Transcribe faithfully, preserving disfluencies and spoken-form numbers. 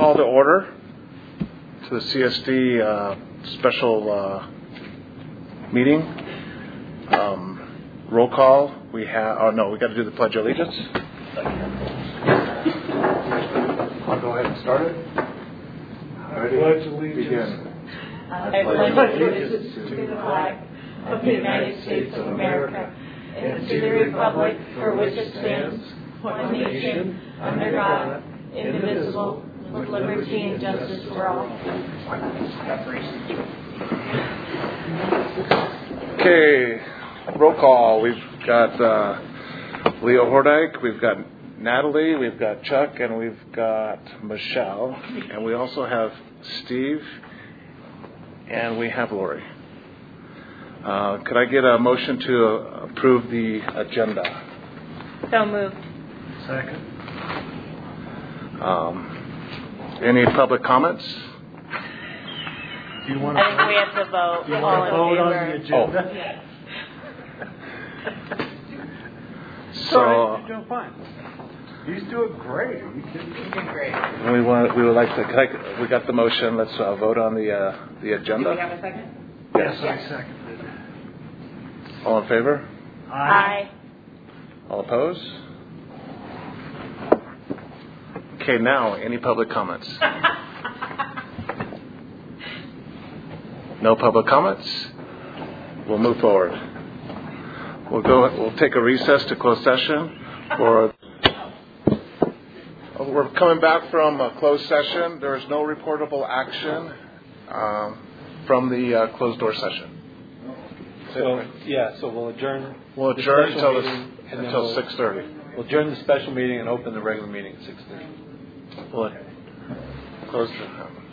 call to order to the C S D uh, special uh, meeting. Um, roll call. We have. Oh no, we got to do the Pledge of Allegiance. I'll go ahead and start it. Ready? Pledge allegiance. Begin. I pledge allegiance to the flag of the United States of America and to the republic for which it stands, one nation, under God, indivisible, with liberty and justice for all. Okay, roll call. We've got uh, Leo Hordyke, we've got Natalie, we've got Chuck, and we've got Michelle, and we also have Steve, and we have Lori. Uh, could I get a motion to uh, approve the agenda? So moved. Second. Um, any public comments? Do you want I think we have to vote. Do you All want to in vote on favor. the agenda? Oh. Yes. So Sorry, you're doing fine. He's doing great. You doing great. we want we would like to. Can I, we got the motion. Let's uh, vote on the uh, the agenda. Do we have a second? Yes, I seconded. All in favor? Aye. All opposed? Okay, now any public comments? No public comments? We'll move forward. We'll go. We'll take a recess to close session. For we're coming back from a closed session. There is no reportable action um, from the uh, closed door session. So yeah, so we'll adjourn. We'll adjourn until meeting, until we'll, six thirty. We'll adjourn the special meeting and open the regular meeting at six thirty. We'll close the.